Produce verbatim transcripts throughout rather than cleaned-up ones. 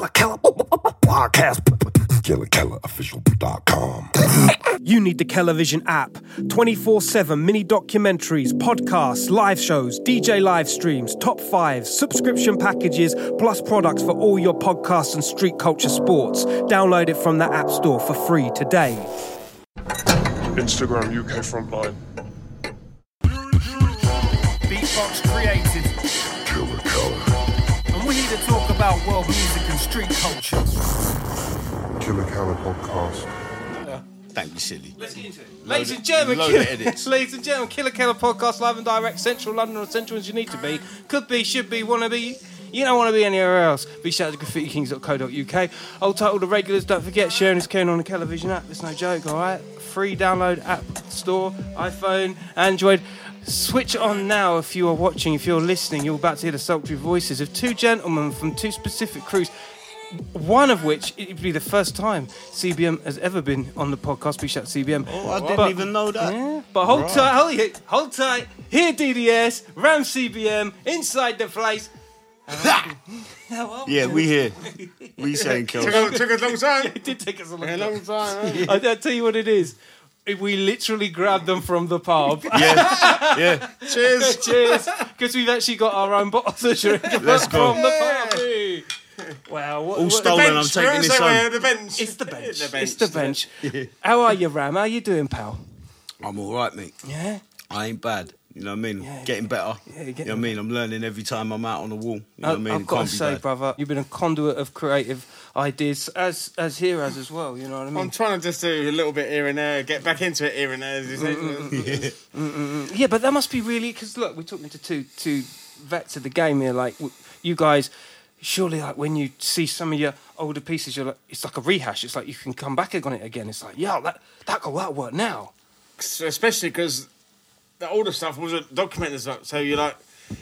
Killer Keller podcast. Killer Keller Official dot com. You need the Kellervision app. twenty-four seven mini documentaries, podcasts, live shows, D J live streams, top fives, subscription packages, plus products for all your podcasts and street culture sports. Download it from the App Store for free today. Instagram U K Frontline. Beatbox created. Killer Keller. And we're here to talk about world music and street culture. Killer Keller podcast. Don't be silly. Let's get into it. Load Ladies it- and gentlemen, load Killer, of edits. ladies and gentlemen, Killer Keller podcast live and direct, Central London or Central as you need to be. Could be, should be, wanna be. You don't want to be anywhere else. Be shout to graffiti kings dot co dot U K. Old title, the regulars, don't forget, sharing is caring on the Kellervision app. It's no joke, alright? Free download, app store, iPhone, Android. Switch on now if you are watching, if you're listening. You're about to hear the sultry voices of two gentlemen from two specific crews. One of which, it would be the first time C B M has ever been on the podcast. Be shout to C B M. Oh, I didn't But- even know that. Yeah, but hold Right. tight, hold, it, hold tight. Here D D S, Ram C B M, inside the place. Yeah, we here. We saying Kel. Took a, took a long time. It did take us a long A time. long time. Huh? I, I'll tell you what it is. We literally grabbed them from the pub. Yeah, yeah. Cheers. Cheers. Because we've actually got our own bottles of drink Let's go. from the party. Wow. What, All what- stolen. I'm taking Where's this that way? home. The bench. It's the bench. The bench. It's the bench. How are you, Ram? How you doing, pal? I'm all right, mate. Yeah? I ain't bad. You know what I mean? Yeah, getting better. yeah, you're you getting know what I mean? I'm learning every time I'm out on the wall. You know what I mean? I've It got to can't be say, bad. brother, you've been a conduit of creative ideas, as as Heroes as well, you know what I mean? I'm trying to just do a little bit here and there, get back into it here and there. As you say. Yeah, but that must be really, because look, we're talking to two two vets of the game here. Like w- you guys, surely, like when you see some of your older pieces, you're like, it's like a rehash. It's like you can come back on it again. It's like, yeah, that that got that work now. Especially because the older stuff wasn't documented as much. So you're like,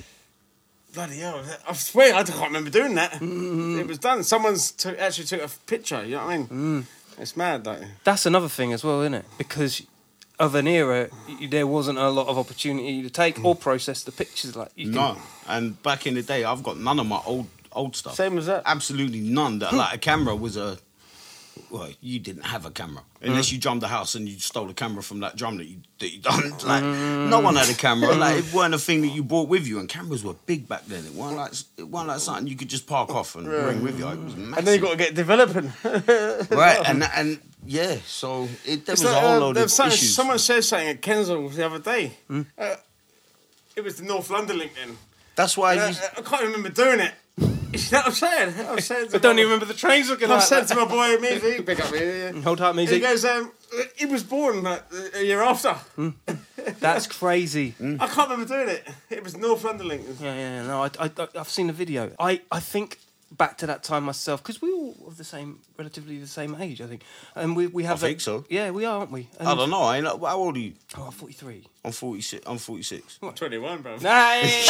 bloody hell! I swear I can't remember doing that. It was done. Someone's took, actually took a picture. You know what I mean? It's mad, like. That's another thing as well, isn't it? Because of an era, y- there wasn't a lot of opportunity to take or process the pictures. Like you can, No. And back in the day, I've got none of my old old stuff. Same as that. Absolutely none. That like a camera was a. Well, you didn't have a camera unless you drummed the house and you stole a camera from that drum that you that you done. Like no one had a camera. Like it weren't a thing that you brought with you. And cameras were big back then. It weren't like it weren't like something you could just park off and bring with you. It was massive. And then you got to get developing. right and and yeah. So it, there It's was like, a whole uh, load there of was something, issues. someone said something at Kensal the other day. Uh, it was the North London link then. That's why Uh, you. I can't remember doing it. You know what I'm saying? I said to I don't my- even remember the trains looking I like said that. to my boy, Measy, pick up here. Hold up, He music. goes, um, he was born like, a year after. That's crazy. I can't remember doing it. It was North London link. Yeah, yeah, yeah, no, I, I, I've seen the video. I, I think back to that time myself, because we're all of the same, relatively the same age, I think. And we, we have I think that- so. Yeah, we are, aren't we? And, I don't know. I ain't. How old are you? Oh, I'm forty-three. I'm forty-six. I'm forty-six. twenty-one, bro. Nice!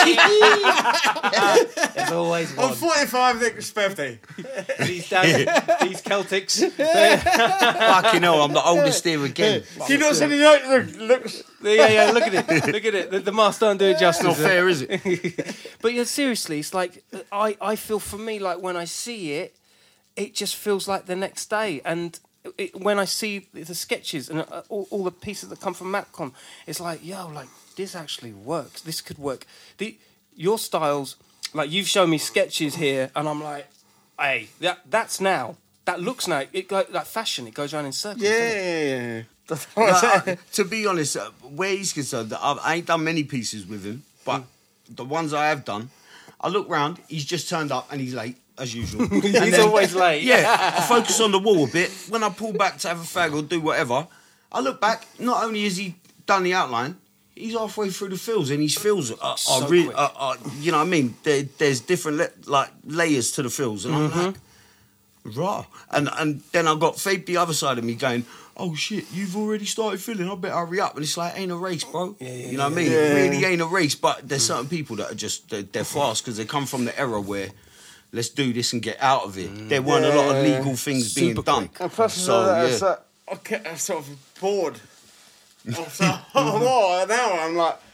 There's always I'm one. forty-five next birthday. These, down, these Celtics. Fucking hell! I'm the oldest here again. Do you not see the yoke looks? Yeah, yeah, look at it. Look at it. The, the mask don't do it justice. Not fair, is it? But yeah, seriously, it's like, I, I feel for me, like when I see it, it just feels like the next day. And it, when I see the sketches and uh, all, all the pieces that come from Mapcom, it's like, yo, like, this actually works. This could work. The, your styles, like, you've shown me sketches here, and I'm like, hey, that that's now. That looks now. It like, like fashion, it goes around in circles. Yeah, doesn't it? yeah, yeah. That's what I'm Like, saying. I- to be honest, uh, where he's concerned, I, I ain't done many pieces with him, but the ones I have done, I look round, he's just turned up and he's late, as usual. And He's then- always late. Yeah, I focus on the wall a bit. When I pull back to have a fag or do whatever, I look back, not only has he done the outline, he's halfway through the fills, and his fills are, are, So really, quick. are, are, you know what I mean? There, there's different le- like layers to the fills, and I'm like, raw. And and then I got Fabe the other side of me going, oh shit, you've already started filling, I better hurry up. And it's like, ain't a race, bro. Yeah, yeah, you know what I mean? yeah. It really ain't a race, but there's certain people that are just, they're, they're fast because they come from the era where let's do this and get out of it. There weren't a lot of Yeah. legal things being Super done. quick. And plus, So, uh, yeah. it's like, I get I'm sort of bored. After a while, an hour, I'm like,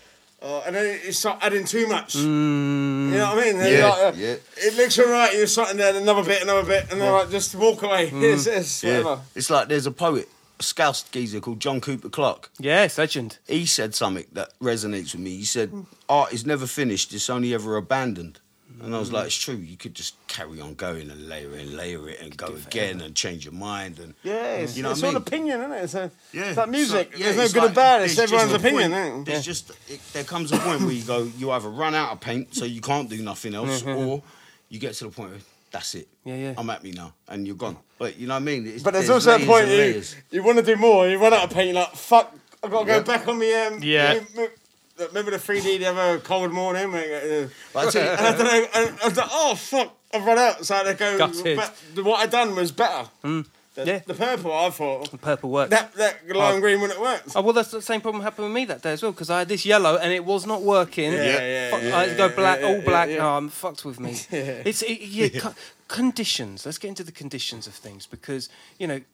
Uh, and then you start adding too much. Mm. You know what I mean? Then Yeah, you're like, uh, yeah. It looks alright, you're starting there, another bit, another bit, and then like, just walk away. Mm. It's, it's Yeah. whatever. It's like there's a poet, a Scouse geezer called John Cooper Clarke. Yes, legend. He said something that resonates with me. He said, art is never finished, it's only ever abandoned. And I was like, it's true, you could just carry on going and layer it and layer it and go again and change your mind. And Yeah, it's, you know it's what I all mean? opinion, isn't it? It's, a, Yeah. it's like music. So, yeah, there's no it's good like- and bad. It's there's everyone's just a opinion, point- isn't it? There's just it, there comes a point where you go, you either run out of paint, so you can't do nothing else, or you get to the point where that's it. Yeah, yeah. I'm happy now, and you're gone. But you know what I mean? It's, But there's, also a layers point and you, layers. you want to do more, you run out of paint, you're like, fuck, I've got to go Yeah. back on the... Um, Yeah. um, Remember the three D the other cold morning? When, uh, But I tell you- and I don't know, and I was like, oh fuck, I've run out. So I had to go. Gutted. Back. What I done was better. The, Yeah. the purple, I thought. Purple works. That, that lime Oh. green wouldn't work. Oh, well, that's the same problem happened with me that day as well, because I had this yellow and it was not working. Yeah, yeah, Fuck, yeah, I had to go yeah, black, yeah, all yeah, black. yeah. No, I'm fucked with me. It's it, yeah, co- conditions. Let's get into the conditions of things, because, you know,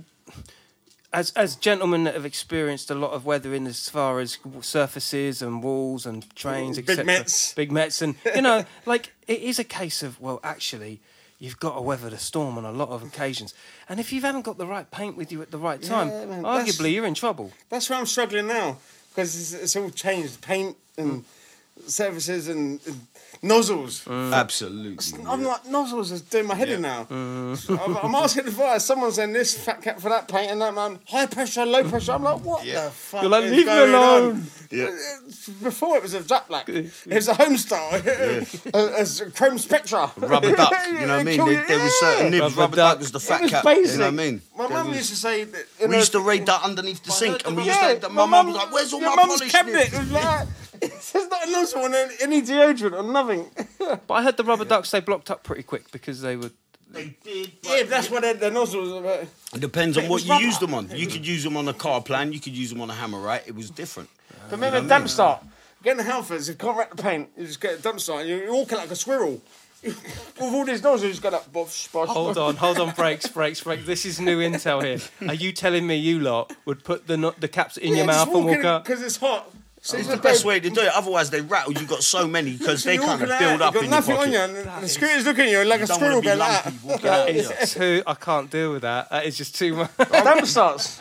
as as gentlemen that have experienced a lot of weathering as far as surfaces and walls and trains, Big et cetera. Mets. Big Mets, and you know, like it is a case of, well, actually, you've got to weather the storm on a lot of occasions, and if you haven't got the right paint with you at the right time, Yeah, man, that's- arguably you're in trouble. That's why I'm struggling now, because it's, it's all changed. Paint and surfaces and, and nozzles. Absolutely. I'm like, nozzles is doing my head in now. So I'm, I'm asking advice. Someone's saying this fat cap for that paint and that man, high pressure, low pressure. I'm like, what Yeah. the fuck? You're like, is leave me going alone. on? Yeah. Before it was a Jack Black. It was a Homestar. As a Chrome Spectra. Rubber duck, you know what I mean? There, there was certain nibs. Rubber Rubber, duck. duck was the It fat was cap. basic. You know what I mean? My There mum was- used to say that. in we a- used to raid that underneath the sink, and we used Yeah, to. My mum was like, "Where's all your my mum's polish cabinet? nibs?" It was like, there's not a nozzle on any deodorant or nothing. But I heard the rubber ducks, they blocked up pretty quick because they were. They did. Yeah, that's what the nozzles are about. It depends on It what was you rubber. used them on. You could use them on a car plan. You could use them on a hammer, right? It was different. But remember, dump start. Getting the Halfords, you can't wrap the paint. You just get a dump start. You're walking like a squirrel. With all these nozzles, you just go like, bosh, bosh. Hold on, hold on, brakes, brakes, brakes. This is new intel here. Are you telling me you lot would put the no- the caps in your mouth and walk out? because it's hot. So It's you the just best go- way to do it. Otherwise, they rattle. You've got so many because so they you're kind of walking build out, up you've in got your nothing on pocket. you, and the security's looking at you like a You don't squirrel want to be going like lumpy that. walking out. That Yeah. is too. I can't deal with that. That is just too much. Dump starts.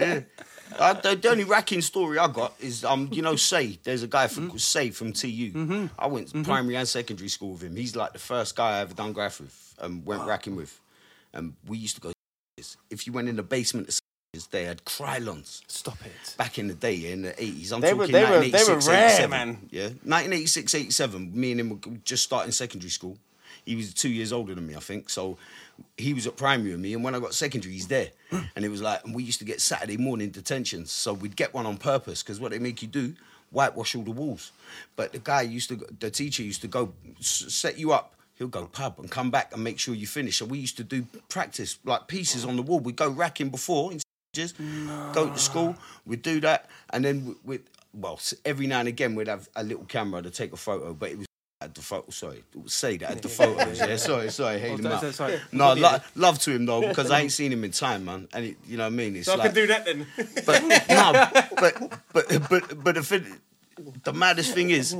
Uh, the, the only racking story I got is, um, you know, Say. There's a guy from, called Say from T U. Mm-hmm. I went to primary and secondary school with him. He's like the first guy I ever done graph with and went racking with. And we used to go. If you went in the basement of Say's, they had Krylons. Stop it. Back in the day, in the eighties. I'm They were- talking they were- nineteen they were eighty-six, rare, eighty-seven. man. Yeah, nineteen eighty-six, eighty-seven. Me and him were just starting secondary school. He was two years older than me, I think. So he was at primary with me, and when I got secondary, he's there. And it was like, and we used to get Saturday morning detentions. So we'd get one on purpose, because what they make you do, whitewash all the walls. But the guy used to, the teacher used to go s- set you up. He'll go pub and come back and make sure you finish. So we used to do practice, like pieces on the wall. We'd go racking before, in just go to school, we'd do that, and then we'd, well, every now and again we'd have a little camera to take a photo, but it was at the photo, sorry, it was Say that at the photos, yeah, sorry, sorry, hate him Oh, out. sorry, sorry. No, lo- love to him though, because I ain't seen him in time, man, and it, you know what I mean? It's So I like, can do that then. but no, but but but but the thing, the maddest thing is,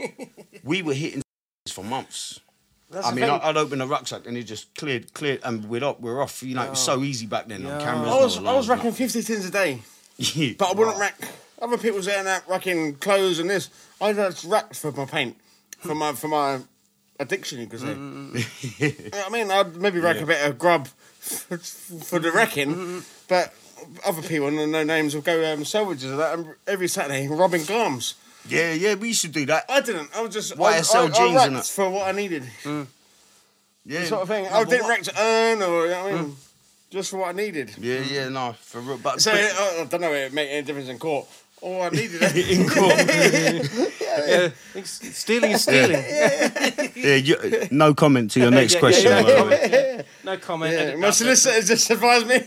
we were hitting for months. That's I the mean, thing. I- I'd open a rucksack and it just cleared, cleared, and we're up, we're off. You know, it was so easy back then. On cameras, I was, no I was alarms, racking fifty tins a day, no- but I wouldn't rack. Other people's there that racking clothes and this. I just racked for my paint, for my for my addiction, you could say. You know what I mean? I'd maybe rack a bit of grub for, for the wrecking, but other people, no no names, will go um, salvages of that and every Saturday robbing garms. Yeah, yeah, we used to do that. I didn't. I was just Y S L I, I, jeans I and racked that. for what I needed, Yeah, sort of thing. No, I but didn't what- rack to earn or you know what I mean, just for what I needed. Yeah, yeah, no, for real. But, So but I, I don't know if it make any difference in court. All I needed. in court, Yeah, stealing is stealing. yeah, you, no comment to your next Yeah, yeah, question. yeah, by the no way. comment. No comment. Yeah, Edit my that. solicitor just advised me.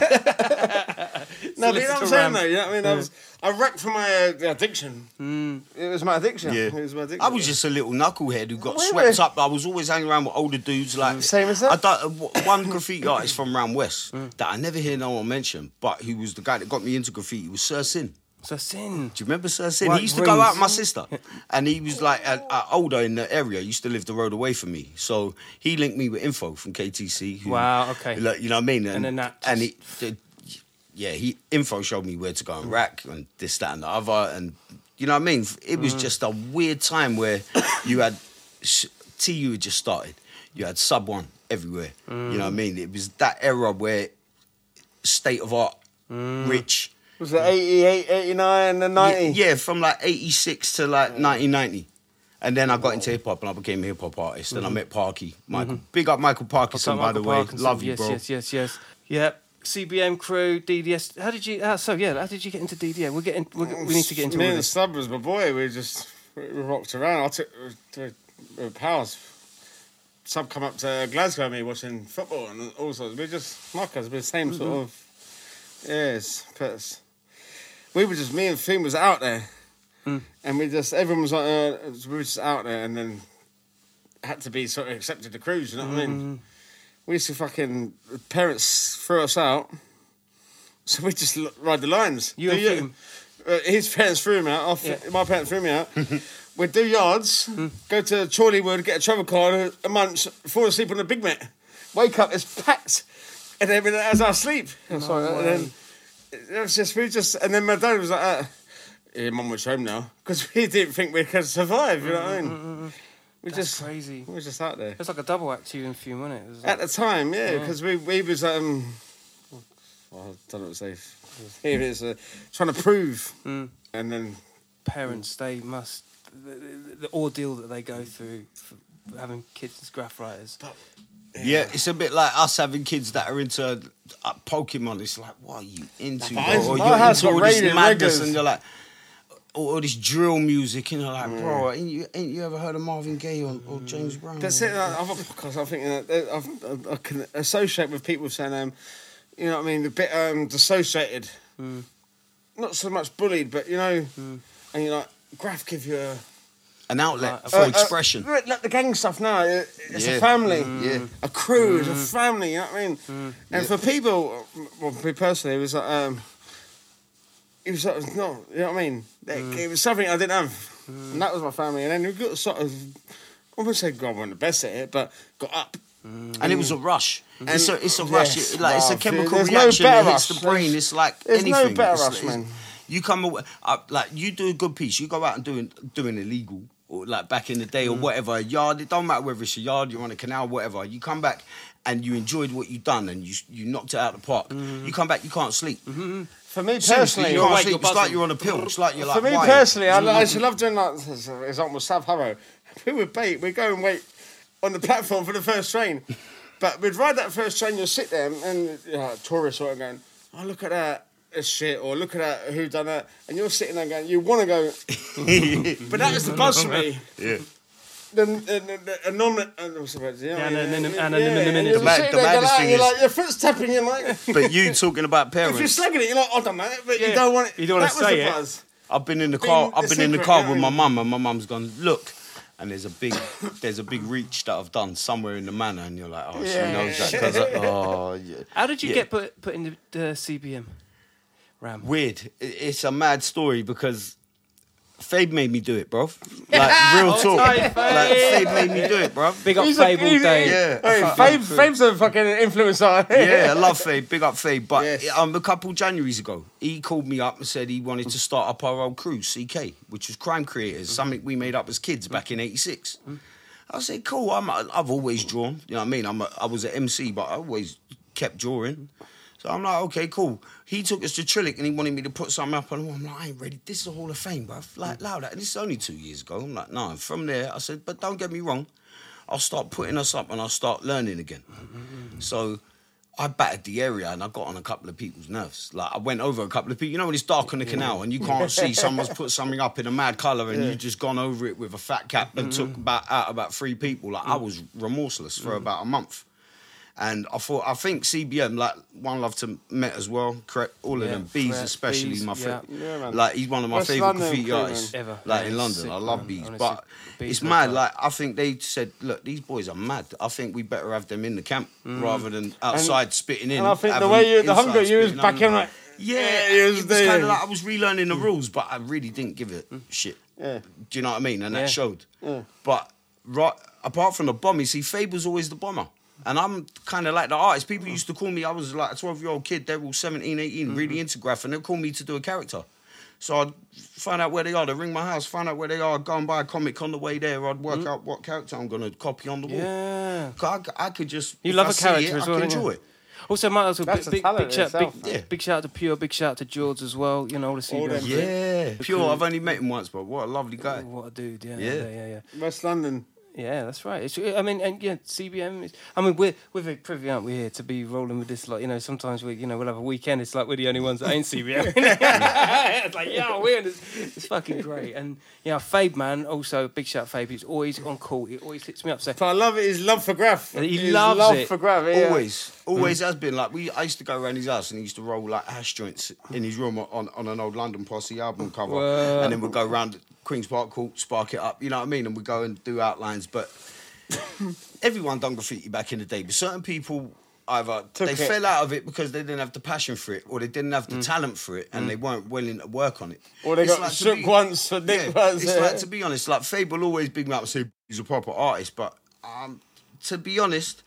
No, but you know what I'm Solicitor saying ram. though. You know what I mean? I was I racked for my uh, addiction. It was my addiction. Yeah. It was my addiction. I was just a little knucklehead who got Wait, swept wait. up. I was always hanging around with older dudes like Same as that? I don't, uh, w- one graffiti artist from round west that I never hear no one mention, but who was the guy that got me into graffiti was Sir Sin. Sir Sin. Do you remember Sir Sin? White He used to go out with my rings. sister. And he was like uh, uh, older in the area. He used to live the road away from me. So he linked me with Info from K T C. Who, Wow, okay. like, you know what I mean? And then that And he, the, yeah, he Info showed me where to go and rack and this, that, and the other. And you know what I mean? It was Mm. just a weird time where you had T U had just started. You had Sub One everywhere. Mm. You know what I mean? It was that era where state of art, Mm. rich. Was it eighty-eight, eighty-nine, and ninety? Yeah, yeah, from like eighty-six to like nineteen ninety. And then I got into hip hop and I became a hip hop artist. And I met Parky. Michael. Big up Michael Parkinson, by the way. Parkinson. Love you, yes, bro. Yes, yes, yes, Yeah. C B M crew, D D S. How did you? Uh, so yeah, how did you get into D D S? We're getting. We're, we need to get into Me all and this. Sub was my boy. We just we rocked around. I took to uh, pals. Sub come up to Glasgow with me watching football and all sorts. We just like us. We're the same sort Mm-hmm. of. Yes, but we were just me and Finn was out there, Mm. and we just everyone was like uh, we were just out there, and then had to be sort of accepted to cruise. You know what I Mm-hmm. mean? We used to fucking parents threw us out, so we just l- ride the lines. You Do and ya- Finn? Uh, his parents threw him out. Our f- Yeah. My parents threw me out. We'd do yards, go to Chorleywood, get a travel card, a munch, fall asleep on the Big Mac. Wake up, it's packed. And then as I sleep, I'm sorry, and then it was just, we just, and then my dad was like, uh, yeah, Mum was home now. Because we didn't think we could survive, you know what I mean? We That's just, crazy. we were just out there. It's like a double act to you in a few minutes. At the time, yeah, because we, we was, um, well, I don't know what to say. Here it is, uh, trying to prove. Mm. And then Parents, they must the, the, the ordeal that they go through for having kids as graph writers. Yeah, it's a bit like us having kids that are into uh, Pokemon. It's like, what are you into? My Bro? house- Or my you're house into got all this raided madness regulars. and you're like, all, all this drill music, and you're like, bro, ain't you, ain't you ever heard of Marvin Gaye or, or James Brown? that's it. uh, Other podcasts, I'm thinking that uh, I've, I can associate with people saying, um, you know what I mean, a bit um, dissociated. Not so much bullied, but you know, and you're like, graph give you a. An outlet Right, for Uh, uh, expression. like the gang stuff now, it- it's Yeah. a family. Yeah. A crew, it's a family, you know what I mean? And for people, well, for me personally, it was like, um, it was like, no, you know what I mean? It, it was something I didn't have. And that was my family. And then we got sort of, I wouldn't say God wasn't the best at it, but got up. And it was a rush. It's a, it's a Yes, rush. It- like, it's a bruv, chemical there's no reaction better that hits rush. the brain. It's like There's no anything. better It's- rush, it's- man. You come away, uh, like you do a good piece. You go out and doing doing illegal, or like back in the day, or whatever. A yard. It don't matter whether it's a yard, you're on a canal, whatever. You come back and you enjoyed what you done, and you you knocked it out of the park. You come back, you can't sleep. For me Seriously, personally, you awake, can't sleep. you're It's like buzzing. you're on a pill. It's like you're like. for me why? personally, I, I used to love doing like, this example, South Harrow. We would bait, we'd go and wait on the platform for the first train. But we'd ride that first train, you'll sit there and you know, tourists sort of going, oh, look at that. It's shit, or look at that, who done that, and you're sitting there going, you want to go, but that was the buzz for me. Yeah. The, the, the, the anon- uh, what's the word? Yeah, Yeah, yeah, and then- yeah, and yeah, then- and you're The mad- sitting the there going, maddest "Ah," thing you're is- like, your foot's tapping, you're like, if But you talking about you're parents. slagging it, you're like, I don't know, but Yeah. you don't want it. You don't wanna That was say the it. buzz. I've been in the Being car. I've the been in the secret, car you know with what I my mean? mum, and my mum's gone, look, and there's a big, there's a big reach that I've done somewhere in the manor, and you're like, oh, she Yeah. knows that. 'Cause I- oh, yeah. How did you Yeah. get put put in the, the C B M? Ram. Weird. I- It's a mad story because Fabe made me do it, bro. Like real talk. tight, Like Fabe. Fabe made me do it, bro. Big up He's a- Fable he's a- Day. Yeah. Hey, Fabe, Fabe's a fucking influencer. Yeah, I love Fabe. Big up Fabe. But Yes. um, a couple Januaries ago, he called me up and said he wanted to start up our old crew, C K, which was Crime Creators, something we made up as kids back in eighty-six. I said, cool. I'm, I've always drawn. You know what I mean? I'm a, I was an M C, but I always kept drawing. So I'm like, okay, cool. He took us to Trillick and he wanted me to put something up on him. I'm like, I ain't ready. This is a Hall of Fame, bruv. Like, loud. And this is only two years ago. I'm like, no. And from there, I said, but don't get me wrong. I'll start putting us up and I'll start learning again. So I battered the area and I got on a couple of people's nerves. Like, I went over a couple of people. You know when it's dark on the canal and you can't see someone's put something up in a mad colour and you've just gone over it with a fat cap and took about out about three people. Like, I was remorseless for about a month. And I thought, I think C B M, like One Love to Met as well, correct? All of Yeah, them, Bees correct. especially, Bees, my yeah. favorite. Yeah, man. Like he's one of my West favourite London graffiti crew, man. artists, Ever. like Yeah, in London. sick, I love man. Bees, Honestly, but Bees it's knocked mad. out. Like I think they said, look, these boys are mad. I think we better have them in the camp rather than outside spitting in. And I think have the them way you, the inside hunger you was spitting back on. in, like, Yeah, Yeah, it he was, was there. kind of like I was relearning the rules, but I really didn't give it shit. Yeah. Do you know what I mean? And Yeah. that showed. Yeah. But right apart from the bomb, you see, Fabe was always the bomber. And I'm kind of like the artist. People used to call me, I was like a twelve-year-old kid, they were all seventeen, eighteen, Mm-hmm. really into graph, and they'd call me to do a character. So I'd find out where they are, they'd ring my house, find out where they are, go and buy a comic on the way there, I'd work out what character I'm going to copy on the wall. Yeah. 'Cause I, I could just, You if love I a see character it, as I well, can don't you? enjoy it. Also, might as well That's big, a big, talent big, shout, itself, big, man. Yeah. big shout out to Pure, big shout out to George as well. You know, all the C B M. them. Yeah, Pure, I've only met him once, but what a lovely guy. What a dude, yeah, Yeah. yeah, yeah, yeah. West London. Yeah, that's right. It's, I mean, and yeah, C B M. Is, I mean, we're we're very privy, aren't we, here to be rolling with this? Like, you know, sometimes we, you know, we'll have a weekend. It's like we're the only ones that ain't C B M. It's like, yeah, we're in this. It's fucking great. And yeah, Fabe, man. Also, big shout, Fabe. He's always on call. He always hits me up. So But I love it. His love for graph. He His loves love it. for graph. Yeah. Always, always has been. Like we, I used to go around his house and he used to roll like hash joints in his room on, on an old London Posse album cover, Whoa. and then we'd go around Queens Park Court, spark it up. You know what I mean? And we go and do outlines. But everyone done graffiti back in the day, but certain people either Took they it. fell out of it because they didn't have the passion for it, or they didn't have the talent for it, and they weren't willing to work on it. Or they It's got to shook be- once for Nick Yeah, once. it's yeah. like, to be honest, like Fabe will always big me up and say he's a proper artist, but um, to be honest,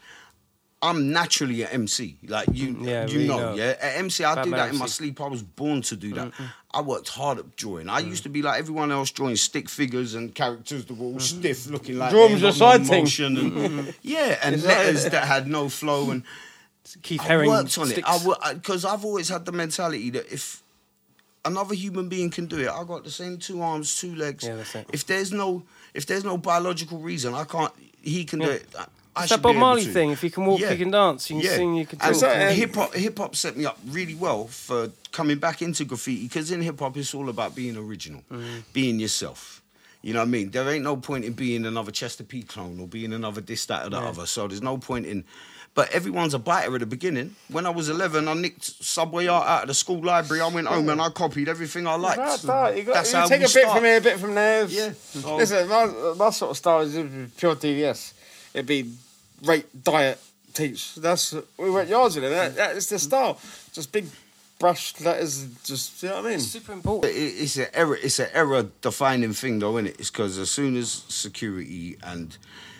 I'm naturally an M C. Like you, Yeah, you we know, know. yeah. At M C, I do Batman that in my M C. sleep. I was born to do that. I worked hard at drawing. I used to be like everyone else, drawing stick figures and characters that were all stiff, looking like Draw 'em they your ain't got side no thing. motion and yeah, and letters that had no flow. And Keith I Herring worked on sticks. it. I because I've always had the mentality that if another human being can do it, I got the same two arms, two legs. Yeah, that's it. If there's no if there's no biological reason, I can't. He can do Yeah. it. I, I It's should that Bob be able Marley to. thing. If you can walk, Yeah. you can dance. You can Yeah. sing, you can And talk. so, uh, hip hop, hip hop set me up really well for coming back into graffiti because in hip hop it's all about being original, Mm-hmm. being yourself. You know what I mean? There ain't no point in being another Chester P clone or being another this, that, or the other. So there's no point in. But everyone's a biter at the beginning. When I was eleven, I nicked Subway Art out of the school library. I went home and I copied everything I liked. Right, right. You got, That's you how take we a bit start. from here, a bit from there. Yeah. So- Listen, my, my sort of style is pure D D S. It'd be rate, diet, teach. That's we went yards with it. That, that is the style. Just big brush letters. Just you know what I mean. Super important. It- It's an error. It's an error defining thing, though, isn't it? It's because as soon as security and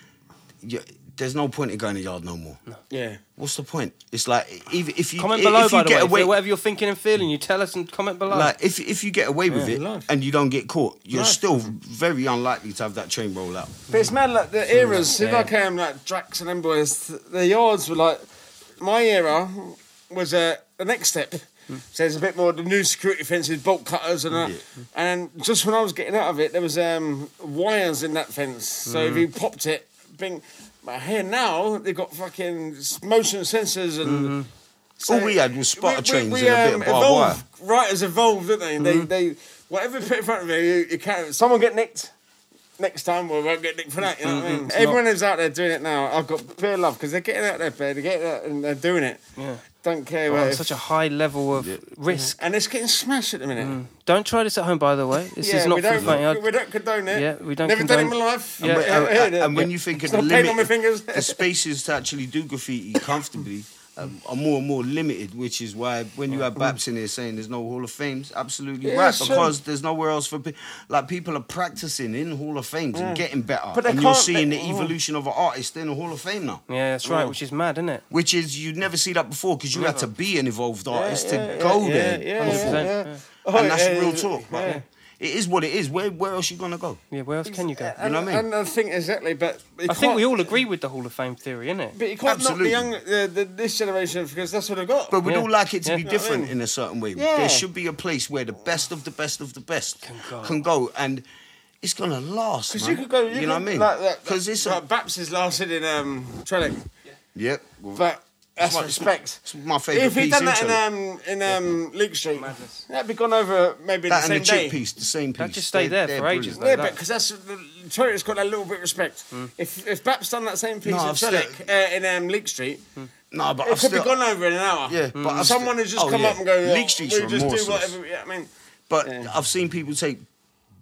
yeah, there's no point in going to yard no more. Yeah. What's the point? It's like even if you Comment if below, you by the get way. away, If whatever you're thinking and feeling, you tell us and comment below. like if if you get away with Yeah, it life. and you don't get caught, you're Life. still very unlikely to have that chain roll out. But it's mad, like the eras. Yeah. If I came like Drax and them boys, th- the yards were like my era was uh, the next step. So there's a bit more the new security fences, bolt cutters, and that. And just when I was getting out of it, there was um, wires in that fence. So if you popped it, bing. But here now they've got fucking motion sensors and. So All we had was spotter trains we, and a bit of barbed wire. evolved. Writers evolved, didn't they? They, they, whatever you put in front of you, you, you can't. Someone get nicked. Next time, we won't get nicked for that. You know what I mean? Everyone who's out there doing it now, I've got a bit of love because they're getting out there, they're getting out and they're doing it. Yeah. Don't care Oh, what. it's such a high level of risk. And it's getting smashed at the minute. Don't try this at home, by the way. This Yeah, is not we for the don't, faint. we don't condone it. Yeah, we don't Never done it in condone- my life. Yeah. And, Yeah, and- yeah, and when yeah. you think of It's the not pain on my limit, fingers. the spaces to actually do graffiti comfortably um, are more and more limited, which is why when you have Baps in here saying there's no Hall of Fames, absolutely Yeah, right, sure. because there's nowhere else for pe- like people are practicing in Hall of Fames and getting better, But they and you're can't- seeing they- the evolution of an artist in the Hall of Fame now. Yeah, that's right, Oh. which is mad, isn't it? Which is you'd never see that before because you had to be an evolved artist yeah, to yeah, go yeah, there, yeah, yeah, before. yeah. Yeah. Oh, and that's yeah, real yeah, talk. But yeah. it is what it is. Where where else you gonna go? Yeah, where else can you go? And, know what I mean? And I think exactly, but you I think can't- we all agree with the Hall of Fame theory, innit? But you can't Absolutely. knock the young, the, the, this generation because that's what they've got. But we'd Yeah. all like it to Yeah. be You know what I different mean? in a certain way. Yeah. There should be a place where the best of the best of the best can go. go, and it's gonna last. Because man. you could go, you, You know could, what I mean? Like that, Because it's like a, Baps is lasted in um, Trellick, yep. Well, but that's my- respect. it's my favourite If he'd piece. done that in in Trellick. um, in um, Leek Street, Madness. that'd be gone over maybe that the and same the day. chip piece, the same piece. That just stayed They're- there they're for ages, brilliant. though. Yeah, that- but because that's the Trellick's got that little bit of respect. If if Baps done that same piece No, in I've still- Trellick uh, in um, Leek Street, No, but it I've could still, be gone over in an hour. Yeah, but I've someone still- has just oh, come yeah. up and go, Leek oh, Street's we just do remorseless. whatever. Yeah, I mean, But Yeah. I've seen people take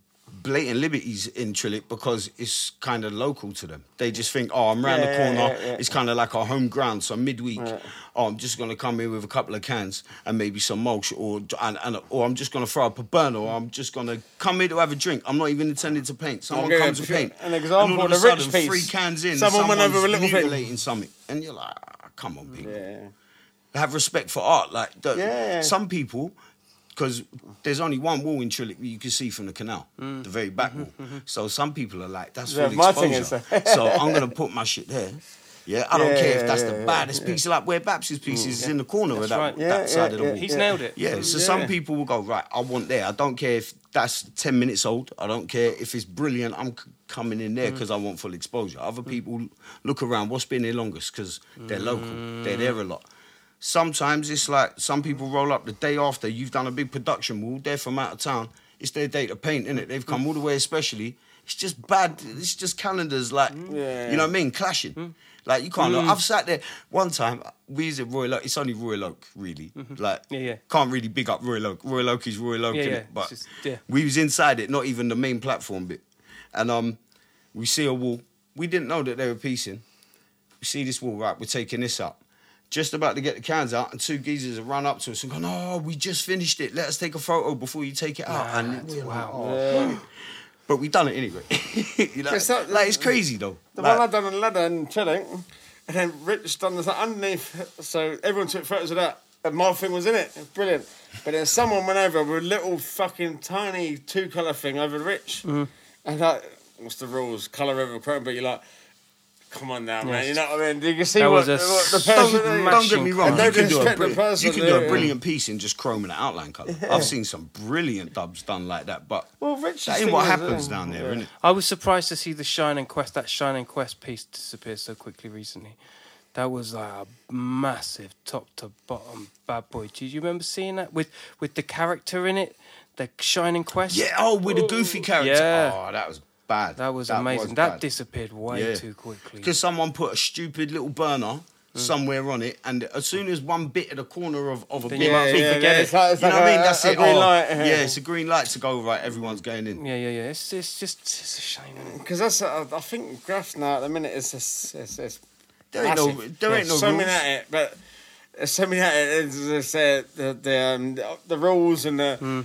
blatant liberties in Trillick because it's kind of local to them. They just think, oh, I'm round Yeah, the yeah, corner. yeah, yeah. It's kind of like our home ground. So midweek, Yeah. oh, I'm just gonna come in with a couple of cans and maybe some mulch, or and, and or I'm just gonna throw up a burner, or I'm just gonna come here to have a drink. I'm not even intending to paint. Someone give you comes a- to paint. an example and all of a of the rich sudden, piece. three cans in, Someone went over someone's a little thing. mutilating something, and you're like, ah, come on, people. Yeah. Have respect for art. Like the, Yeah. some people, because there's only one wall in Trillick that you can see from the canal, the very back wall. So some people are like, that's Yeah, full my thing exposure. is- So I'm gonna put my shit there. Yeah, I don't Yeah, care yeah, if that's yeah, the yeah, baddest piece. Like where Babs's piece is, is in the corner of that, right. that Yeah, side yeah, of the yeah. wall. He's nailed it. Yeah, so Yeah. some people will go, right, I want there. I don't care if that's ten minutes old. I don't care if it's brilliant. I'm c- coming in there because I want full exposure. Other people look around, what's been there longest? Because they're local. They're there a lot. Sometimes it's like some people roll up the day after you've done a big production wall. They're from out of town. It's their day to paint, innit? They've come all the way especially. It's just bad. It's just calendars, like, Yeah. you know what I mean? Clashing. Like, you can't look. I've sat there one time. We was at Royal Oak. It's only Royal Oak, really. Like, Yeah, yeah. can't really big up Royal Oak. Royal Oak is Royal Oak, Yeah, innit? yeah. But It's just- yeah. we was inside it, not even the main platform bit. And um, we see a wall. We didn't know that they were piecing. We see this wall, right, we're taking this out. Just about to get the cans out, and two geezers have run up to us and gone, oh, we just finished it. Let us take a photo before you take it out. And we're like, oh. But we done it anyway. You know? It's not- like, it's crazy, though. The Like, one I done on ladder and chilling, and then Rich done this underneath, so everyone took photos of that. And my thing was in it. It was brilliant. But then someone went over with a little fucking tiny two colour thing over Rich. Mm-hmm. And like, what's the rules? Colour over chrome, but you're like, come on now, man. Yes. You know what I mean? You can see That what, was a what the stunning person. Don't get me wrong, And you don't can, do a, disrespect the bri- person, you can do a yeah. brilliant piece in just chrome and outline colour. I've seen some brilliant dubs done like that, but Well, Rich's that ain't thing what is, happens uh, down there, yeah. innit? I was surprised to see the Shine and Quest, that Shine and Quest piece disappear so quickly recently. That was like a massive top to bottom bad boy. Do you remember seeing that with with the character in it, the Shining Quest? Yeah, oh, with the goofy character. Yeah. Oh, that was bad. that was amazing. that bad. disappeared way Yeah. too quickly. Because someone put a stupid little burner Mm. somewhere on it, and as soon as one bit of the corner of, of a Then bit, you might as well yeah, forget yeah, it. it's like- it's you know like what I mean? a- That's a it. green oh, light, yeah. yeah. it's a green light to go right. Everyone's going in. Yeah, yeah, yeah. It's it's just it's a shame. Isn't it? Because that's, uh, I think graphs now at the minute is just, it's, it's There ain't no, massive. there ain't no so rules. many at it, but there's so many at it. It's, it's, uh, the the, um, the the rules and the, You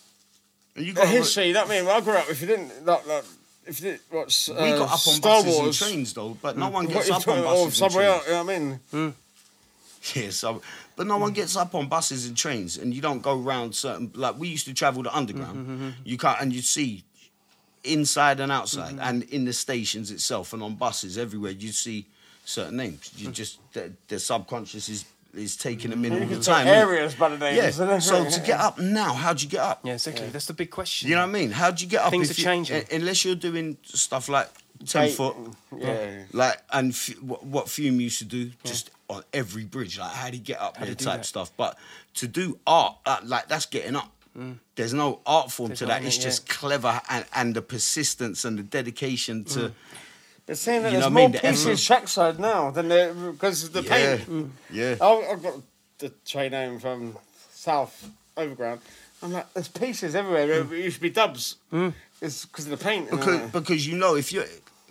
the got history. You know what I mean? When I grew up, if you didn't like, like if you didn't watch uh, we got up on Star buses Wars, and trains though, but no one what gets you up put on it buses or and somewhere trains. else. You know what I mean? Yeah, so, but no one gets up on buses and trains, and you don't go round certain. Like we used to travel the underground. You can't, and you see inside and outside, and in the stations itself, and on buses everywhere. You see certain names. You just the, the subconscious is is taking them in all the Take time. innit? areas by the names. Yeah. So to get up now, how'd you get up? Yeah, exactly. That's the big question. You know what I mean? How'd you get up? Things if are you- changing. uh, Unless you're doing stuff like ten Eight- foot. Yeah. Like, and f- what, what Fume used to do, just on every bridge, like, how do you get up there do you do type that? stuff. But to do art, uh, like, that's getting up. There's no art form There's to not that. It's any, just clever and, and the persistence and the dedication to. They're saying that You know there's what I more mean? The pieces effort. trackside now than there because of the Yeah, paint. yeah. I- I've got the train home from South Overground. I'm like, there's pieces everywhere. It used to be dubs. It's because of the paint. and, Because uh, because you know if you,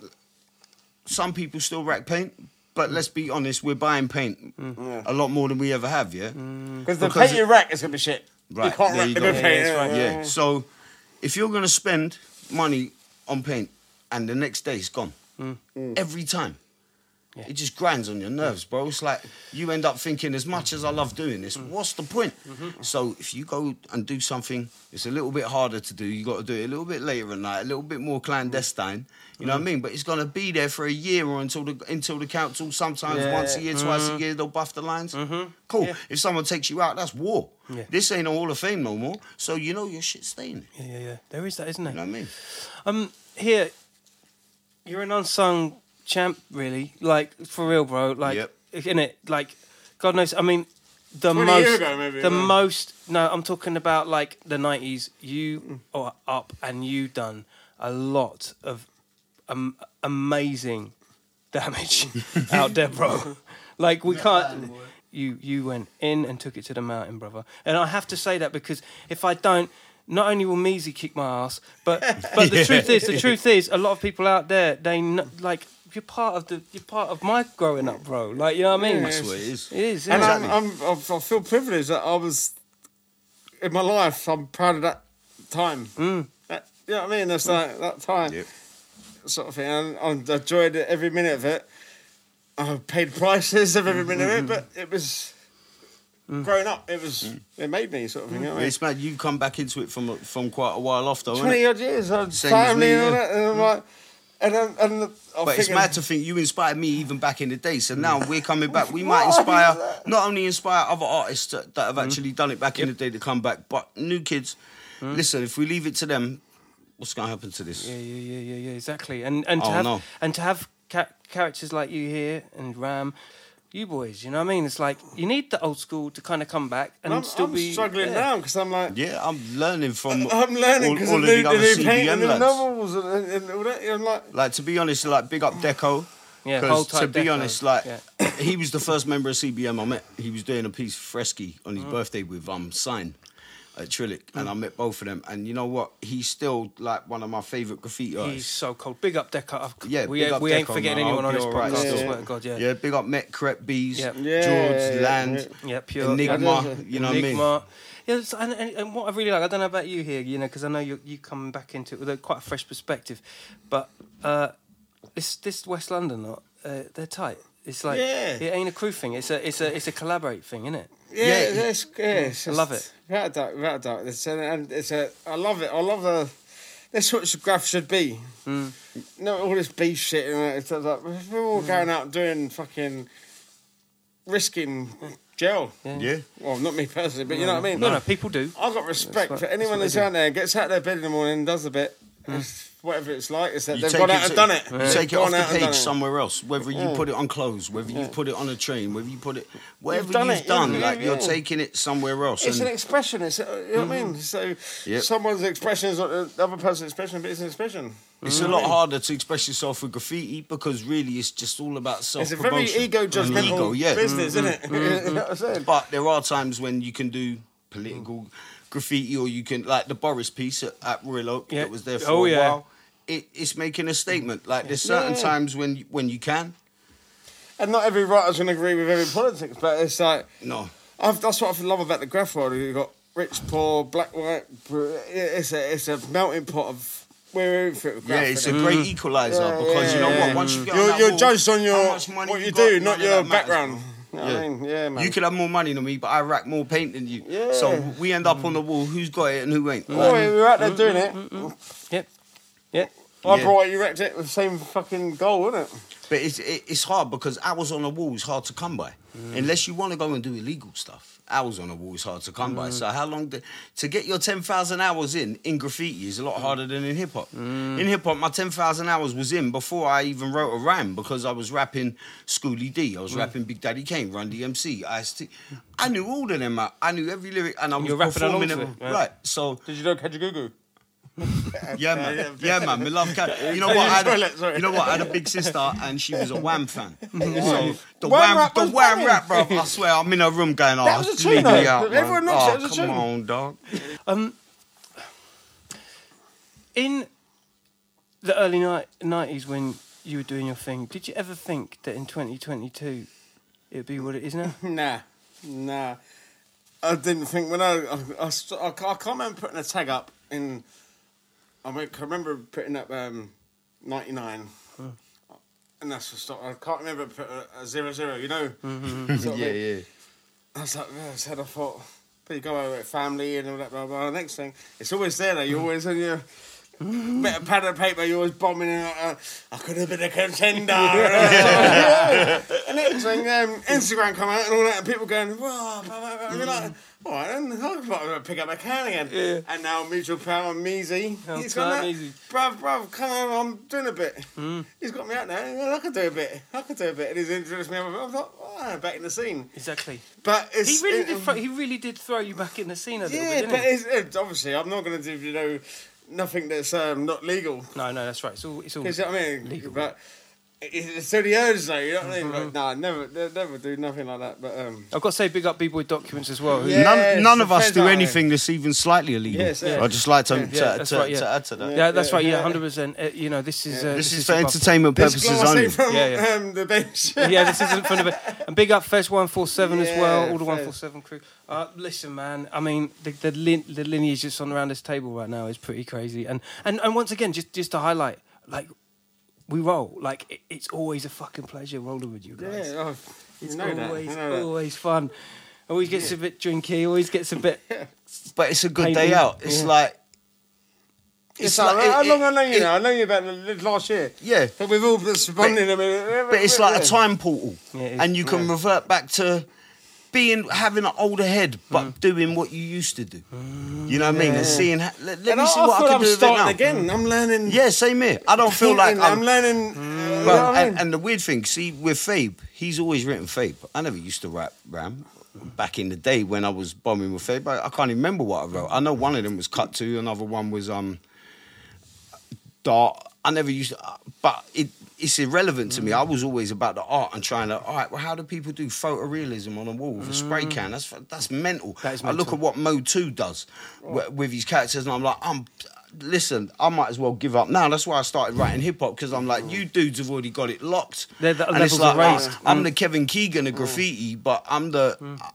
some people still rack paint, but let's be honest, we're buying paint Yeah. a lot more than we ever have. Yeah. Because the because paint you rack is going to be shit. Right, You can't there rack you the go. good Yeah, paint. that's right. Yeah. So if you're going to spend money on paint and the next day it's gone, every time, Yeah. it just grinds on your nerves, bro. It's like you end up thinking, as much as I love doing this, what's the point? So if you go and do something, it's a little bit harder to do. You got to do it a little bit later at night, a little bit more clandestine. You know what I mean? But it's going to be there for a year or until the until the council, sometimes Yeah. once a year, twice a year, they'll buff the lines. Cool. Yeah. If someone takes you out, that's war. Yeah. This ain't a Hall of Fame no more. So you know your shit's staying. Yeah, yeah, yeah. There is that, isn't there? You know what I mean? Um, here, you're an unsung champ, really. Like for real, bro. Like, Yep. in it, like, God knows. I mean, the twenty most, years ago, maybe, the yeah. most. No, I'm talking about like the nineties. You are up, and you done a lot of um, amazing damage out there, bro. Like we can't. You you went in and took it to the mountain, brother. And I have to say that because if I don't, not only will Measy kick my ass, but but the truth is, the truth is, a lot of people out there, they kn- like you're part of the you're part of my growing up, bro. Like you know what I mean? That's what it is. It is. And Exactly. I'm, I'm, I'm, I feel privileged that I was in my life. I'm proud of that time. Mm. That, you know what I mean? That's like that time Yep. sort of thing. And I enjoyed it, every minute of it. I paid prices of every minute Mm-hmm. of it, but it was growing up. It was it made me sort of thing. You know what I mean? It's mad. You've come back into it from from quite a while off, though. Isn't Twenty it? odd years, I had Same as family me, and all yeah. that, and I'm like, and then, and I But it's thinking, mad to think you inspired me even back in the day. So now we're coming back. We might What? inspire, not only inspire other artists that, that have actually done it back in the day to come back, but new kids. Listen, if we leave it to them, what's going to happen to this? Yeah, yeah, yeah, yeah, yeah, exactly. And and to Oh, have no. and to have ca- characters like you here and Ram, you boys, you know what I mean? It's like you need the old school to kind of come back and I'm, still I'm be struggling yeah. now because I'm like. Yeah, I'm learning from. I'm learning all- because all of of the, the other the new C B paint M and the lads. novels and, and all that. I'm like, Like, to be honest, like, big up Deco. Yeah, 'Cause hold to tight be Deco. honest, like, Yeah. he was the first member of C B M I met. He was doing a piece Fresky on Mm. his birthday with um Sign at Trillic, Mm. and I met both of them. And you know what? He's still like one of my favourite graffiti He's artists. so cold. Big up Deca. I've- Yeah, we, big ain't, up we ain't Deco, forgetting man. I anyone on hope this you're all right podcast. I still. swear to God, yeah. Yeah, big up Met Crep Bees, Yeah. Yeah, George yeah, Land, Yeah, pure Enigma. yeah. You know what I mean? Enigma. Yeah, it's- and, and, and what I really like, I don't know about you here, you know, because I know you you coming back into it with a quite a fresh perspective, but uh, this this West London lot, uh, they're tight. It's like Yeah. it ain't a crew thing. It's a it's a it's a collaborate thing, isn't it? yeah, Yeah, yeah, it's, yeah, it's I love just- it. Without a doubt, without a doubt. It's a, and it's a, I love it. I love the. That's what graph should be. Mm. No, all this beef shit and that. It's like we're all going out doing fucking risking jail. Yeah. Yeah. Well, not me personally, but you know what I mean. No, no, people do. I've got respect what- for anyone that's that's, what they out there and gets out of their bed in the morning and does a bit. It's whatever it's like, it's that You they've take gone it out and to- done it. You They've take it gone off the out and done page it. somewhere else. Whether you Yeah. put it on clothes, whether you put it on a train, whether you put it whatever done you've it, done, yeah, like yeah, you're yeah. taking it somewhere else. It's an and expression. It's uh, you know what I mean. So Yep. someone's expression is not the other person's expression, but it's an expression. it's a lot harder to express yourself with graffiti because really it's just all about self It's a very promotion. ego judgmental ego, yeah. business, isn't it? You know what I'm saying? But there are times when you can do political graffiti, or you can like the Boris piece at, at Royal Oak Yeah. that was there for Oh, a yeah. while. It, it's making a statement. Like there's certain Yeah. times when you, when you can. And not every writer's going to agree with every politics, but it's like No. I've, that's what I love about the graph world. You've got rich, poor, black, white. br- It's a it's a melting pot of we're in for it with Yeah, graph. it's a innit? great equalizer Yeah, because you know yeah, what? Once you get on You're, that you're wall, judged on how your much money what you, got, do, none not of your that matters, background. bro. You know what I mean? Yeah, man. You could have more money than me, but I rack more paint than you. Yeah. So we end up on the wall. Who's got it and who ain't? Boy, we were out there doing it. Yep. Yep. I Yeah. brought it, you wrecked it with the same fucking goal, wasn't it? But it's it, it's hard because hours on the wall is hard to come by, unless you want to go and do illegal stuff. Hours on the wall is hard to come by. So how long do, to get your ten thousand hours in in graffiti is a lot harder than in hip hop. In hip hop, my ten thousand hours was in before I even wrote a rhyme because I was rapping Schoolie D, I was rapping Big Daddy Kane, Run D M C, Ice T. I knew all of them. I, I knew every lyric, and I was You're rapping along performing to them. it, yeah. Right. So Did you know Kajagoogoo? yeah, man. Yeah, man. We love cat. You know what? I had a, you know what? I had a big sister, and she was a Wham fan. So the Wham Wham, rap the was Wham banging. rap, bro. I swear, I'm in her room going, "Oh, That was a tune, leave me though. out, man. Everyone knows oh, it was a come tune. on, dog." Um, in the early ni- nineties when you were doing your thing, did you ever think that in twenty twenty-two it'd be what it is now? Nah, nah. I didn't think when I I, I, st- I, ca- I can't remember putting a tag up in. I, mean, I remember putting up um, ninety-nine, and that's the stop. I can't remember putting a, a zero zero. You know. Sort of Yeah, thing. yeah. I was like, yeah, I said, I thought, but you go over with family and all that, blah, blah, blah. Next thing, it's always there, though. You're always on your bit of pad and paper, you're always bombing, and uh, I could have been a contender. And next thing, um, Instagram come out and all that, and people going, whoa, blah, blah, blah. And you're like, all right, then, I'll probably pick up my can again. Yeah. And now Mutual Power and Measy, Oh, he's gone tight, out, Measy. bruv, bruv, come on, I'm doing a bit. He's got me out now, yeah, I could do a bit, I could do a bit. And he's introduced me, I was like, oh, back in the scene. Exactly. But it's, He really it- did. Throw, he really did throw you back in the scene a little Yeah, bit, but didn't he? it's, it's obviously I'm not going to do you know nothing that's um, not legal. No, no, that's right. It's all. It's all. Because you know what I mean, Legal. but It's to the urge though, you know what I mean? Like, nah, never, never do nothing like that. But um, I've got to say, big up B-Boy Documents as well. who- Yeah. None, none it's of a us fed do eye. anything that's even slightly illegal. Yes, yeah. I'd just like to, Yeah, to, that's to, right, yeah. to add to that. Yeah, that's Yeah, right. Yeah, yeah. one hundred percent. Uh, you know, this is uh, This is for above- entertainment this purposes glass only. ain't from Yeah, yeah. Um, the bench. Yeah, this isn't from the. And big up Fez one forty-seven as Yeah, well. All the Fez. one forty-seven crew. Uh, listen, man. I mean, the the, lin- the lineage that's on around this table right now is pretty crazy. And and and once again, just just to highlight, like. We roll. Like, it, it's always a fucking pleasure rolling with you guys. Yeah, oh, it's you know that, always, you know that. always fun. Always gets a bit drinky, always gets a bit... But it's a good Painting. day out. It's Yeah. like... It's like, how it- long I know you it- now? I know you about the last year. Yeah. But we've all just bonded. I mean, But it's like a time portal. Yeah, it is. And you can Yeah. revert back to being having an older head, but Mm. doing what you used to do. You know what I mean? And seeing... ha- Let, let And me I, see I what feel I can I'm do with it starting now. again. I'm learning. Yeah, same here. I don't feel like I'm, I'm... learning. uh, you know But, what I mean? and, and the weird thing, see, with Fabe, he's always written Fabe. I never used to rap Ram back in the day when I was bombing with Fabe. I, I can't even remember what I wrote. I know one of them was Cut To, another one was um Dart. I never used to, but it, it's irrelevant to me. I was always about the art and trying to, all right, well, how do people do photorealism on a wall with a spray can? That's that's mental. That is I look mental. at what Mo two does wi- with his characters, and I'm like, I'm. Listen, I might as well give up now. That's why I started writing hip hop, because I'm like, you dudes have already got it locked. The- the and it's levels like, are ah, raised. I'm Mm. the Kevin Keegan of graffiti, but I'm the.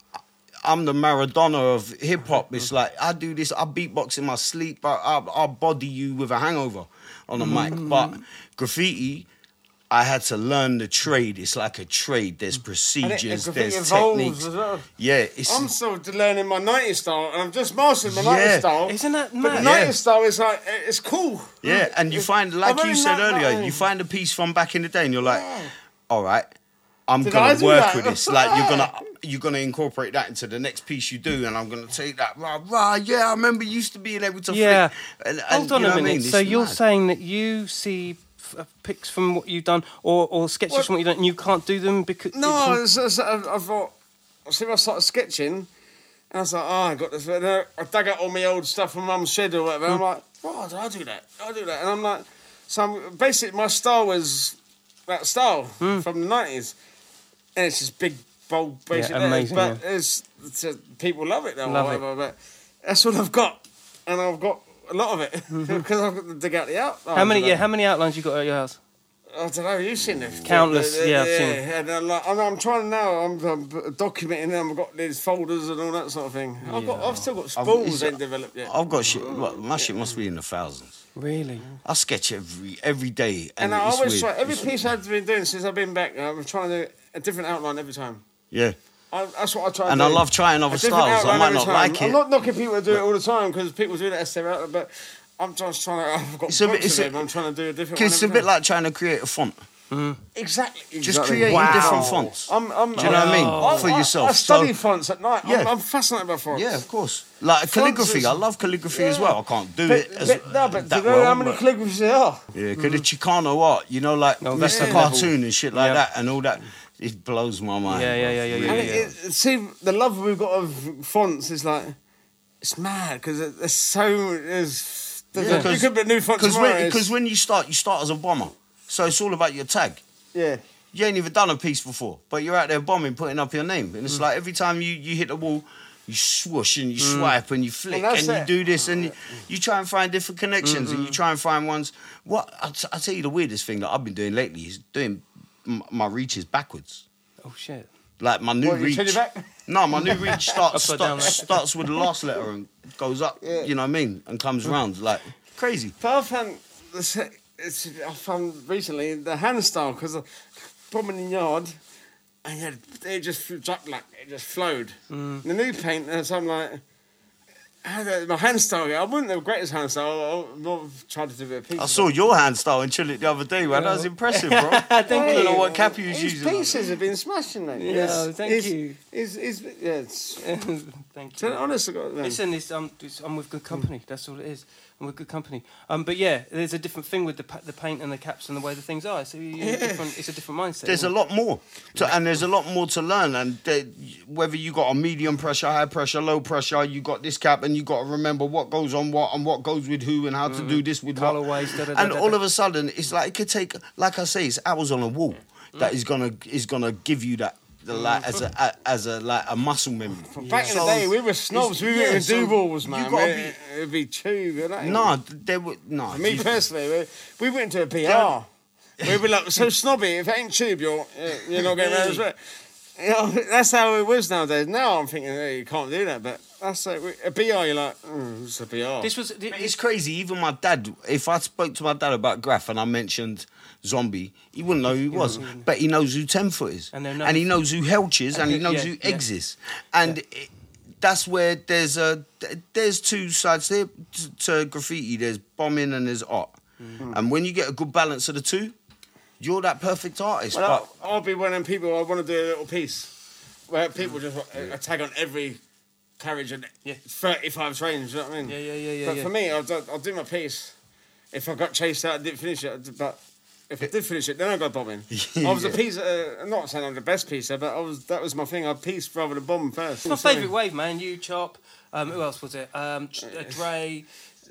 I'm the Maradona of hip hop. It's like I do this. I beatbox in my sleep. But I, I'll body you with a hangover on a mic. But graffiti, I had to learn the trade. It's like a trade. There's And it- procedures. and There's graffiti evolves techniques. as well. Yeah, it's I'm still learning my nineties style, and I've just mastered my Yeah. nineties style. Isn't that But the mad? Yeah. nineties style is like it's cool. yeah. And you find, I've like you only said known earlier, that- you find a piece from back in the day, and you're like, all right, I'm Did I gonna do work that? with this. Like you're gonna you're gonna incorporate that into the next piece you do, and I'm gonna take that. Rah, rah, yeah, I remember you used to being able to. Yeah. Flick. And, and, Hold on you know a what I minute. mean? So It's you're mad. saying that you see f- uh, pics from what you've done, or, or sketches Well- from what you've done, and you can't do them because No, it's, it's, I, I thought. I see, I started sketching, and I was like, oh, I got this. And I I dug out all my old stuff from Mum's shed or whatever. I'm like, oh, did I do that? I do that, and I'm like, so I'm, basically my style was that style from the nineties, and it's just big, bold, basic. Yeah, letters, amazing, but yeah. it's, it's uh, people love it though, Love or it. whatever. But that's what I've got, and I've got a lot of it because I've got to dig out the outlines. How many? of Yeah, it. how many outlines you got at your house? I don't know. You've seen it. Countless, The- the- yeah, I've yeah. seen it. And I'm, like, I'm, I'm trying now. I'm, I'm documenting them. I've got these folders and all that sort of thing. I've got. I've still got spools is ain't it- developed yet. I've got shit. Well, my shit must be in the thousands. Really? I sketch every every day, and, And I it's always weird. try. Every It's- piece I've been doing since I've been back, I'm trying to do a different outline every time. yeah. I, that's what I try. And to I do. love trying other A different styles. I outline might every not time. like I'm it. not knocking people that do it all the time because people do that as their outline, but I'm just trying to. I've got It's a bit- books it's of a- them. I'm trying to do a different one. It's a every bit time. like trying to create a font. exactly. Just exactly. creating Wow. different fonts. I'm, I'm, Do you know what I mean? I- For I- yourself. I study So- fonts at night. I'm, Yeah. I'm fascinated by fonts. Yeah, of course. Like calligraphy. is- I love calligraphy as Yeah. well. I can't do But, it as but, no, but do that you know well, how many but- calligraphies there are? Yeah, because the Chicano art, you know, like No, that's Mister the level. Cartoon and shit like Yeah. that, and all that, it blows my mind. Yeah, yeah, yeah, yeah, yeah, And yeah. it, it, see, the love we've got of fonts is like, it's mad because there's so there's, there's Yeah, you could be a new font Because tomorrow. when, it's- 'cause when you start, you start as a bomber. So it's all about your tag. yeah, You ain't even done a piece before, but you're out there bombing, putting up your name. And it's like every time you, you hit the wall, you swoosh and you swipe and you flick And and, that's you it. do this and you, you try and find different connections and you try and find ones. What I t- I tell you, the weirdest thing that I've been doing lately is doing m- my reaches backwards. Oh shit. Like my new What, you reach. turn your back? No, my new reach starts Upside down, starts, right? starts with the last letter and goes up. Yeah. You know what I mean? And comes round like crazy. but I found this, it's, I found recently the hand style because bombing in the yard, and yeah, it just dropped like it just flowed. Mm. The new paint, and so I'm like. How did my hand style go? I wasn't the greatest hand style. I not tried to do a bit of pieces. I saw your hand style and chill it the other day, man. That was impressive, bro. Thank I don't know you. what cap you was His using. pieces have been smashing, mate. Yeah, It's- thank it's- you. It's, it's, yeah, it's, Thank to you. be honest, I got man. Listen, it's, um, it's, I'm with good company. That's all it is. I'm with good company. Um, but yeah, there's a different thing with the pa- the paint and the caps and the way the things are. So you, Yeah. different, it's a different mindset. There's a isn't it? lot more, to, and there's a lot more to learn. And there- whether you got a medium pressure, high pressure, low pressure, you got this cap and and you got to remember what goes on what and what goes with who and how to do this with what. Colourways, da, da, da, And da, all da. of a sudden, it's like it could take, like I say, it's hours on a wall that is gonna is gonna give you that. The, like as a, a as a like a muscle memory. Back in the So, day, we were snobs. We yeah, were in so do balls, you man. gotta We- be- It'd be tube. You know? No, there were no. Me you- personally, we, we went to a P R. We were like so snobby. If it ain't tube, you're you're not getting around as well. You know, that's how it was nowadays. Now I'm thinking, hey, you can't do that. But that's like a B R. You're like, mm, it's a B R. This was. It's crazy. Even my dad, if I spoke to my dad about Graf and I mentioned Zombie, he wouldn't know who he was. But he knows who ten Foot is. And they're And he knows who Helch is. And he knows Yeah, who yeah. Eggs is. And it, that's where there's a there's two sides there to, to graffiti. There's bombing and there's art. Mm-hmm. And when you get a good balance of the two, you're that perfect artist. Well, but I'll, I'll be one of them people. I want to do a little piece where people just uh, tag on every carriage and Yeah. thirty-five trains. You know what I mean? Yeah, yeah, yeah, yeah. But yeah. for me, I'll do, I'll do my piece. If I got chased out and didn't finish it, but if I did finish it, then I got bombing. I was a piece. Uh, I'm not saying I'm the best piecer, but I was. That was my thing. I pieced rather than bomb first. It's my favourite wave, man. You, Chop. Um, who else was it? Um, Ch- uh, Dre.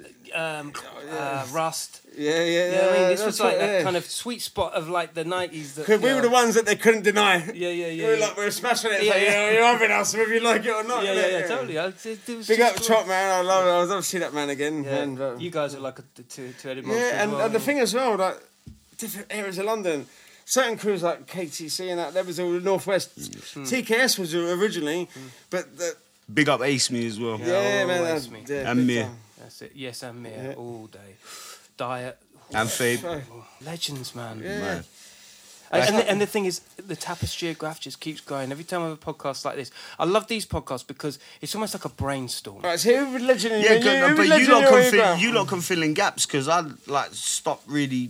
Um, uh, Rust. Yeah, yeah, yeah. Yeah, I mean, this that's was like what- that yeah. kind of sweet spot of like the nineties. That Because we you were know- the ones that they couldn't deny. Yeah, yeah, yeah. We were yeah. like, we were smashing it. Yeah, Yeah, yeah. yeah. You're having us whether you like it or not. Yeah, innit? yeah, yeah, totally. I, it, it was Big just up Chop, man. I love it. I would love to see that man again. Yeah. man, but- You guys are like a t- two two-headed monster. Yeah, as and, well, and the yeah. thing as well, like different areas of London, certain crews like K T C and that, that was all the Northwest. Hmm. T K S was originally, but the, big up Ace Me as well. yeah, man, always that's, me. yeah, And big me. time. That's it. Yes, and Mir Yeah. all day. Diet. And Fade. So, Legends, man. yeah. Man. And, and, the, and the thing is, the tapestry of graph just keeps growing. Every time I have a podcast like this, I love these podcasts because it's almost like a brainstorm. Right, so who would legend in Yeah, you? good, Who but would you legend lot in can your fill, ground? you lot can fill in gaps because I like stopped really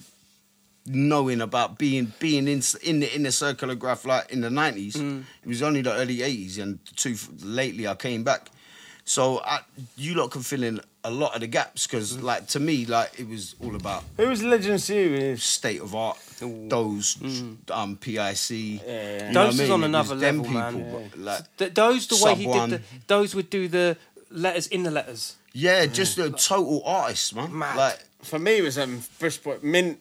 knowing about being being in in the in the circular graph like in the nineties. Mm. It was only the early eighties, and two lately I came back. So I, you lot can fill in a lot of the gaps because, Mm. like, to me, like it was all about Who was legends to you? state of art, those um P I C. Mm. Yeah. You know Those what I is mean? on It another was them level, man. people, but, Like, Th- those, the way he Sub one. did the, those would do the letters in the letters. yeah, just a total artist, man. Mad. Like, For me, it was um, Bridgeport Mint.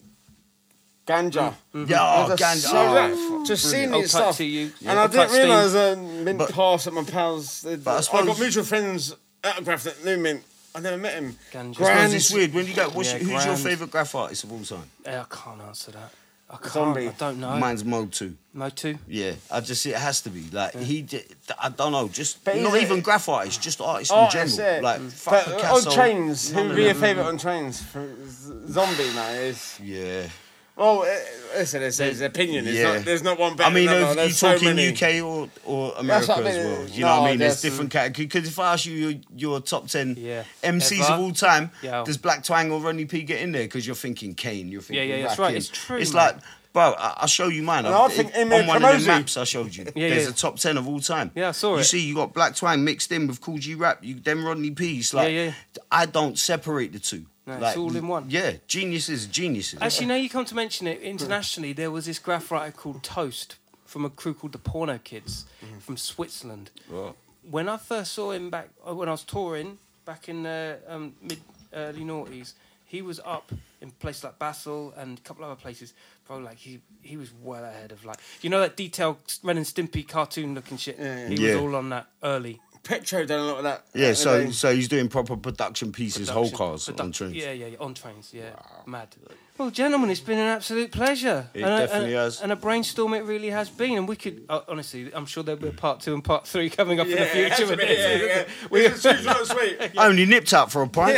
Ganja. yeah, I oh, was Ganja. so oh, that- just seeing Old his tight stuff. to you. And I Old tight didn't realise Steve. uh, Mint But- passed at my pals. I, But I I suppose- got mutual friends autographed that knew Mint. I never met him. Ganja. Grand. It's weird when you go. What's Yeah, your, who's your grand. favourite graph artist of all time? Yeah, I can't answer that. I can't. Zombie. I don't know. Mine's Mode Two. No two. Yeah, I just it has to be like he. Did, I don't know, just But not he's a- even graph artists, just artists Oh, in that's general. it. Like But fuck uh, Picasso. on trains, who none would of be your them. favourite on trains? For Z- Zombie, man, is. Yeah, Well, uh, listen, it's his opinion. It's Yeah. not, there's not one better I mean, than if another. you There's so talking many. U K or or That's America what I as mean. well. You know what No, I mean? There's that's- different categories. Because if I ask you your, your top ten Yeah. M Cs Ever? of all time, Yeah. does Black Twang or Rodney P get in there? Because you're thinking Kane, you're thinking Yeah, yeah, that's Rakim. right, it's true, It's man. like. Bro, I- I'll show you mine. And I've- I think it- Emir on one of the Kamosi- maps I showed you, Yeah, there's yeah. a top ten of all time. Yeah, I saw You it. see, you got Black Twang mixed in with Cool G Rap. You then Rodney P. It's like Yeah, yeah. I don't separate the two. No, it's like, all in one. Yeah, geniuses, geniuses. Actually, now you come to mention it, internationally, there was this graph writer called Toast from a crew called the Porno Kids from Switzerland. Right. When I first saw him back, uh, when I was touring back in the um, mid early noughties, he was up in places like Basel and a couple other places. Bro, like he he was well ahead of like you know that detailed Ren and Stimpy cartoon looking shit. Yeah, yeah. He Yeah. was all on that early. Petro done a lot of that. Yeah, uh, so they- so he's doing proper production pieces, whole Production- cars on production- trains. Yeah, yeah, yeah, on trains. Yeah, mad. Well, gentlemen, it's been an absolute pleasure. It and a, definitely and, has. And a brainstorm it really has been. And we could, uh, honestly, I'm sure there'll be a part two and part three coming up in the Yeah, it has future. to with be, this. yeah, yeah. We- This is not sweet. I only nipped out for a pint.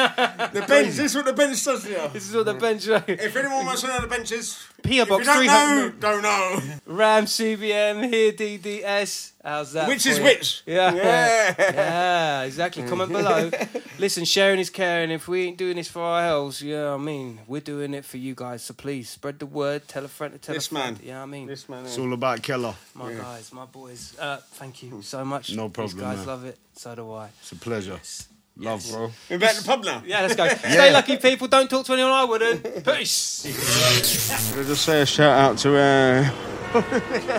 The bench. This is what the bench does to you. This is what the bench. If anyone wants to know the benches, P O if Box you don't three know, hundred. don't know. Ram C B M here D D S. How's that? Which for is you? which? Yeah. Yeah. Yeah, exactly. Comment below. Listen, sharing is caring. If we ain't doing this for our health, you know what I mean? We're doing it for you guys. So please spread the word. Tell a friend to tell This a friend. man. You know what I mean? This man. It's all about Keller. My guys, my boys. Uh, thank you so much. No problem, These guys man. love it. So do I. It's a pleasure. Love, bro. We're back to the pub now. Yeah, let's go. Stay lucky, people. Don't talk to anyone I wouldn't. Peace. I'll just say a shout out to uh,